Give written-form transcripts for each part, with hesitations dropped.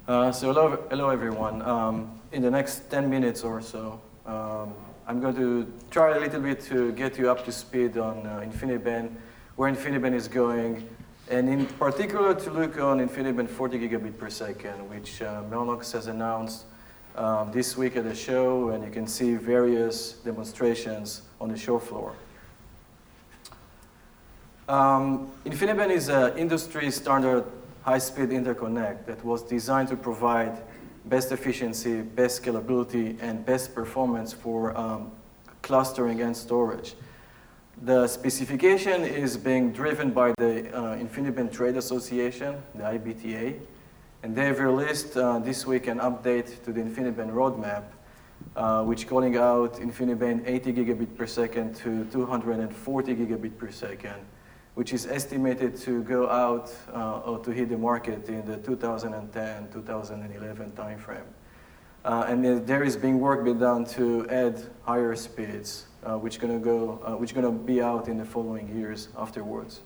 Hello everyone. In the next 10 minutes or so, I'm going to try a little bit to get you up to speed on InfiniBand, where InfiniBand is going, and in particular to look on InfiniBand 40 gigabit per second, which Mellanox has announced this week at the show, and you can see various demonstrations on the show floor. InfiniBand is an industry standard high-speed interconnect that was designed to provide best efficiency, best scalability, and best performance for clustering and storage. The specification is being driven by the InfiniBand Trade Association, the IBTA, and they've released this week an update to the InfiniBand roadmap, which calling out InfiniBand 80 gigabit per second to 240 gigabit per second, which is estimated to go out or to hit the market in the 2010-2011 timeframe. And there is being work being done to add higher speeds, which gonna be out in the following years afterwards.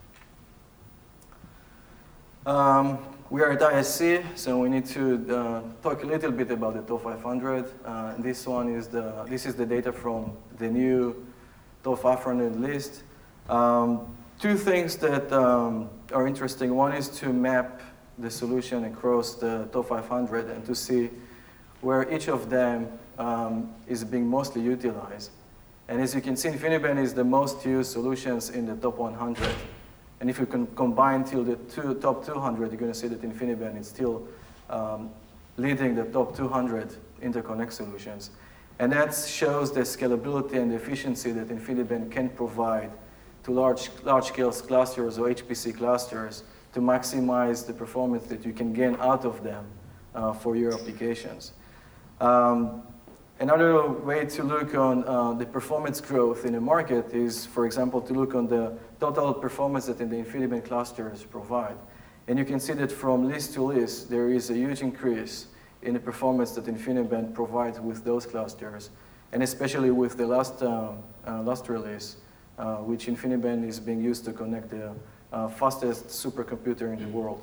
We are at ISC, so we need to talk a little bit about the TOP 500. This is the data from the new TOP 500 list. Two things that are interesting. One is to map the solution across the top 500 and to see where each of them is being mostly utilized. And as you can see, InfiniBand is the most used solutions in the top 100. And if you can combine till the top 200, you're going to see that InfiniBand is still leading the top 200 interconnect solutions. And that shows the scalability and the efficiency that InfiniBand can provide to large-scale clusters or HPC clusters to maximize the performance that you can gain out of them for your applications. Another way to look on the performance growth in the market is, for example, to look on the total performance that the InfiniBand clusters provide. And you can see that from list to list, there is a huge increase in the performance that InfiniBand provides with those clusters, and especially with the last release, which InfiniBand is being used to connect the fastest supercomputer in the world.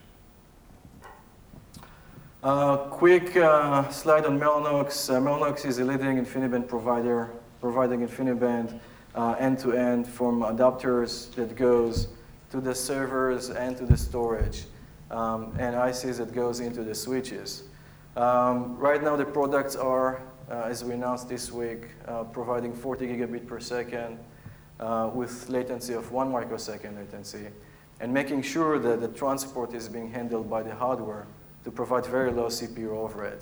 Quick slide on Mellanox. Mellanox is a leading InfiniBand provider, providing InfiniBand end-to-end from adapters that goes to the servers and to the storage, and ICs that goes into the switches. Right now the products are, as we announced this week, providing 40 gigabit per second, with latency of 1 microsecond latency, and making sure that the transport is being handled by the hardware to provide very low CPU overhead.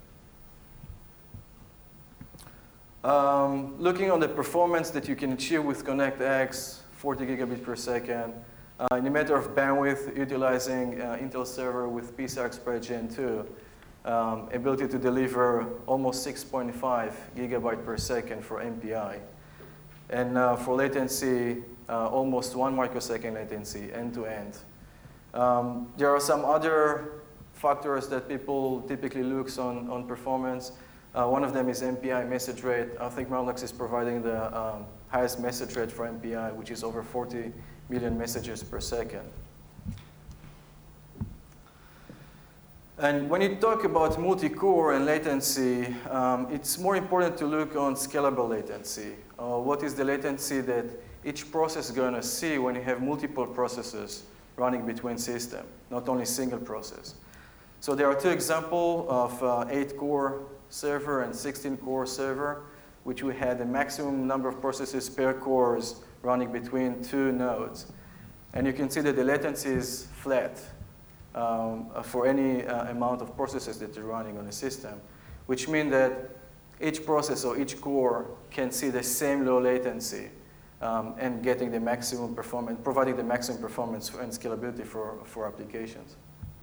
Looking on the performance that you can achieve with ConnectX, 40 gigabit per second, in a matter of bandwidth, utilizing Intel server with PCI Express Gen 2, ability to deliver almost 6.5 gigabyte per second for MPI. And for latency, almost 1 microsecond latency, end-to-end. There are some other factors that people typically look on performance. One of them is MPI message rate. I think Mellanox is providing the highest message rate for MPI, which is over 40 million messages per second. And when you talk about multi-core and latency, it's more important to look on scalable latency. What is the latency that each process is going to see when you have multiple processes running between systems, not only single process. So there are two examples of 8-core server and 16-core server, which we had the maximum number of processes per cores running between two nodes. And you can see that the latency is flat for any amount of processes that you're running on a system, which means that each process or each core can see the same low latency and getting the maximum performance, providing the maximum performance and scalability for applications.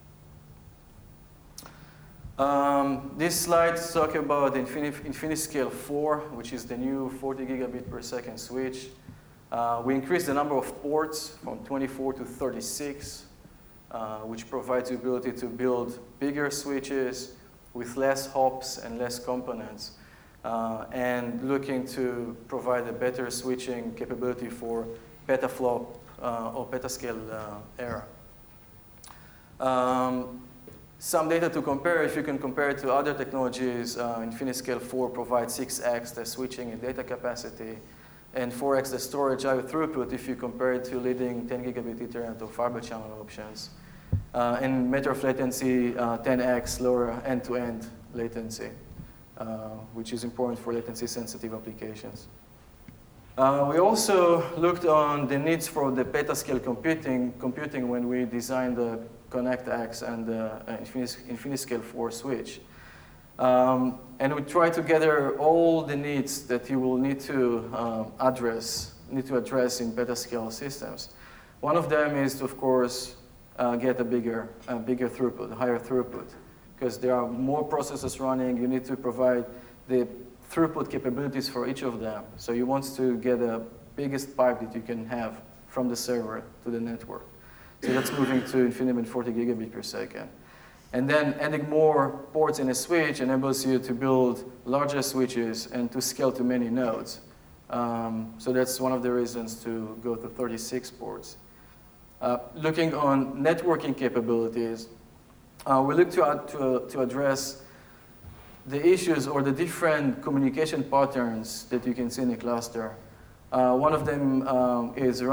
These slides talk about InfiniScale 4, which is the new 40 gigabit per second switch. We increased the number of ports from 24 to 36, which provides the ability to build bigger switches with less hops and less components, and looking to provide a better switching capability for petaflop or petascale era. some data to compare. If you can compare it to other technologies, InfiniScale 4 provides 6x the switching and data capacity, and 4x the storage higher throughput if you compare it to leading 10 gigabit Ethernet or fiber channel options. And matter of latency, 10x lower end-to-end latency, which is important for latency-sensitive applications. We also looked on the needs for the petascale computing when we designed the ConnectX and the InfiniScale 4 switch. And we tried to gather all the needs that you will need to address in petascale systems. One of them is to, of course, get a bigger throughput, higher throughput, because there are more processes running. You need to provide the throughput capabilities for each of them. So you want to get the biggest pipe that you can have from the server to the network. So that's moving to InfiniBand 40 gigabit per second. And then adding more ports in a switch enables you to build larger switches and to scale to many nodes. So that's one of the reasons to go to 36 ports. Looking on networking capabilities, we look to address the issues or the different communication patterns that you can see in a cluster. One of them is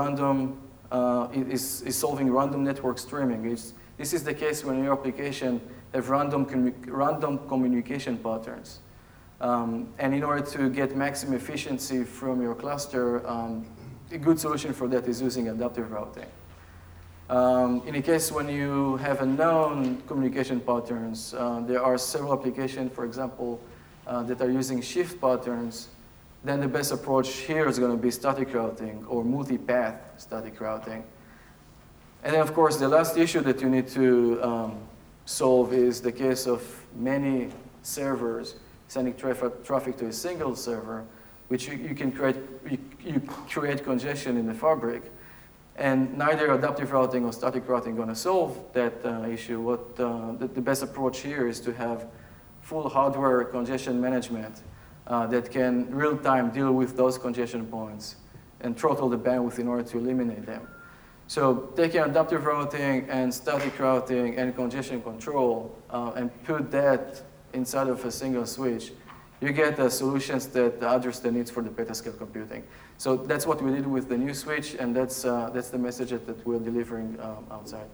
solving random network streaming. This is the case when your application have random communication patterns. And in order to get maximum efficiency from your cluster, a good solution for that is using adaptive routing. In a case when you have unknown communication patterns, there are several applications, for example, that are using shift patterns. Then the best approach here is going to be static routing or multi-path static routing. And then, of course, the last issue that you need to solve is the case of many servers sending traffic to a single server, which you create congestion in the fabric. And neither adaptive routing or static routing are going to solve that issue. The best approach here is to have full hardware congestion management that can real-time deal with those congestion points and throttle the bandwidth in order to eliminate them. So taking adaptive routing and static routing and congestion control and put that inside of a single switch, you get solutions that address the needs for the petascale computing. So that's what we did with the new switch, and that's the message that we're delivering outside.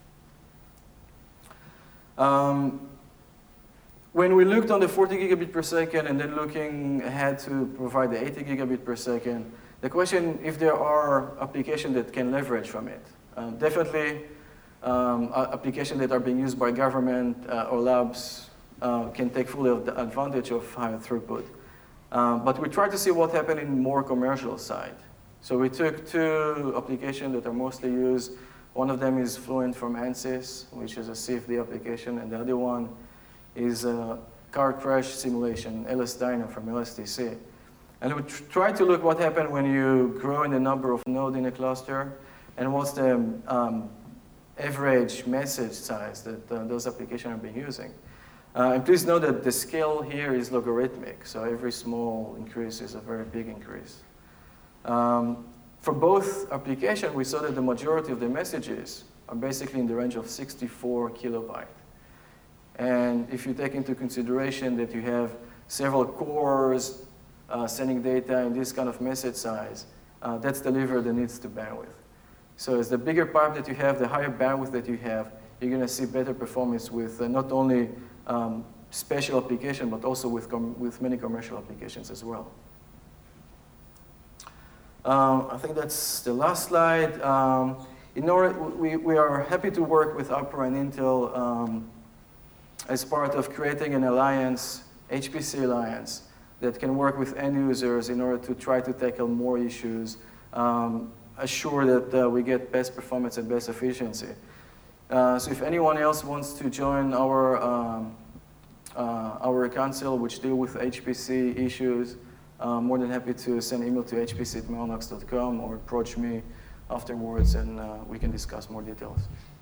When we looked on the 40 gigabit per second and then looking ahead to provide the 80 gigabit per second, the question if there are applications that can leverage from it. Definitely, applications that are being used by government or labs can take full advantage of higher throughput. But we tried to see what happened in more commercial side. So we took two applications that are mostly used. One of them is Fluent from ANSYS, which is a CFD application, and the other one is car crash simulation, LS-Dyno from LSTC. And we tried to look what happened when you grow in the number of nodes in a cluster, and what's the average message size that those applications are being using. And please note that the scale here is logarithmic, so every small increase is a very big increase. For both applications, we saw that the majority of the messages are basically in the range of 64 kilobyte. And if you take into consideration that you have several cores sending data in this kind of message size, that's the lever that needs the bandwidth. So as the bigger pipe that you have, the higher bandwidth that you have, you're going to see better performance with not only special application, but also with many commercial applications as well. I think that's the last slide. We are happy to work with Opera and Intel as part of creating an alliance, HPC alliance, that can work with end users in order to try to tackle more issues, assure that we get best performance and best efficiency. So if anyone else wants to join our council, which deal with HPC issues, more than happy to send email to hpc@mellanox.com or approach me afterwards, and we can discuss more details.